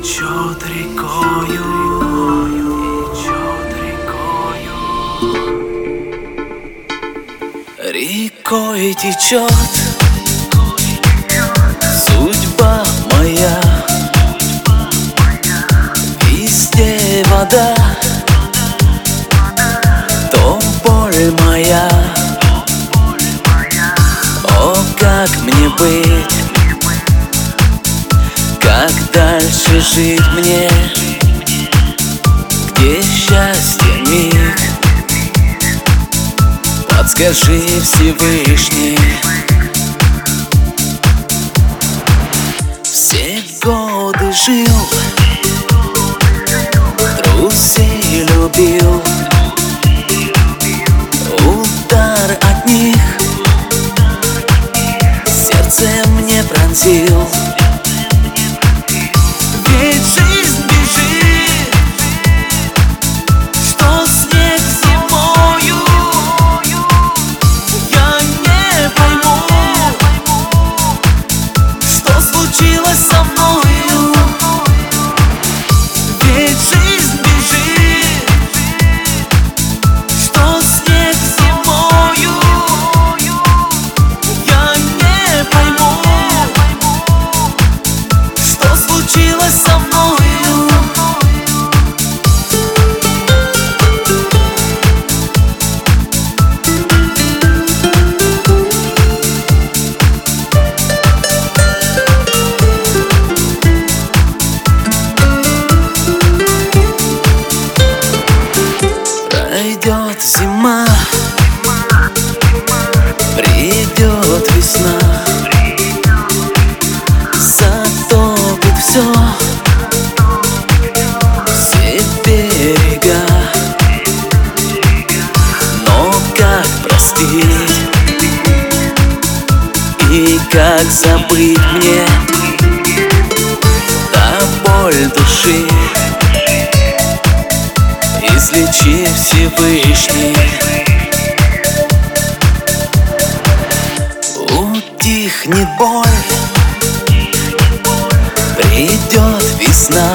течет рекою, течет рекою, рекой течет судьба моя. Везде вода, то боль моя. О, как мне быть? Как дальше жить мне? Где счастье миг? Подскажи, Всевышний. Все годы жил, друзей любил, удар от них сердце мне пронзил. Ведь жизнь бежит, что снег зимою. Я не пойму, что случилось со мною. Ведь жизнь бежит, что снег зимою. Я не пойму, что случилось со мною. Пройдет зима, придет весна, затопит все берега. Но как простить и как забыть мне? Да боль души излечи, Всевышний. Утихнет боль, придет весна,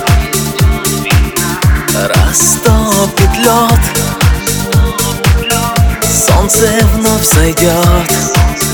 растопит лед, солнце вновь зайдет.